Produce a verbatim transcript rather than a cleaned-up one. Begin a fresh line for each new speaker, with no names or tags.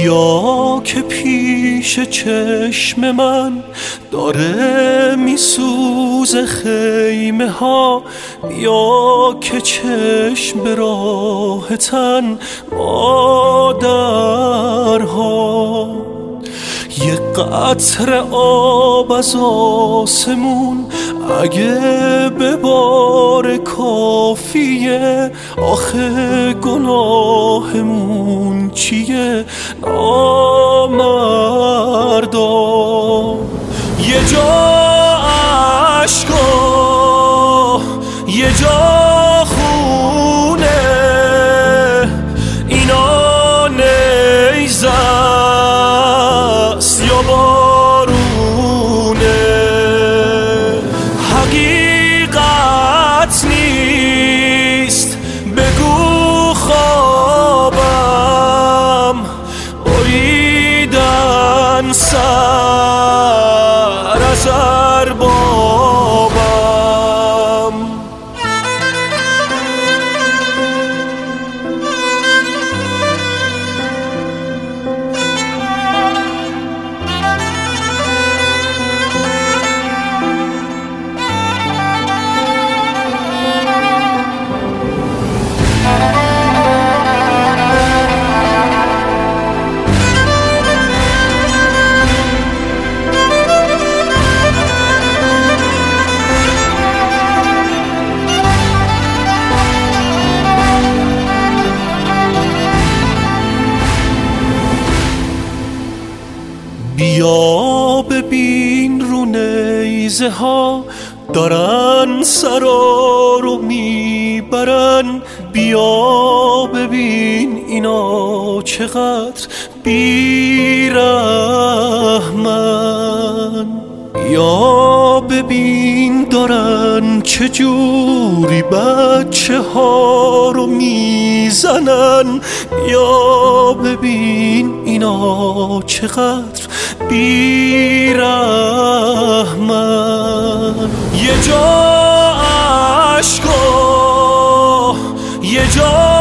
بیا که پیش چشم من داره میسوزه خیمه ها، بیا که چشم به راه تن مادرها. یه قطره آب از آسمون اگه به بار کافیه، آخه گناهمون چیه نامردا. یه جا عشقا یه جا خونه، اینا نیزه است یا بارونه. حقیقت نیست بگو خوابم، بریدن سر از اربابم. بیا ببین رو نیزه ها دارن سرا رو میبرن، بیا ببین اینا چقدر بیرحمن. بیا ببین دارن چجوری بچه ها رو میزنن، بیا ببین اینا چقدر بیرحمن. یه جا عشقا یه جا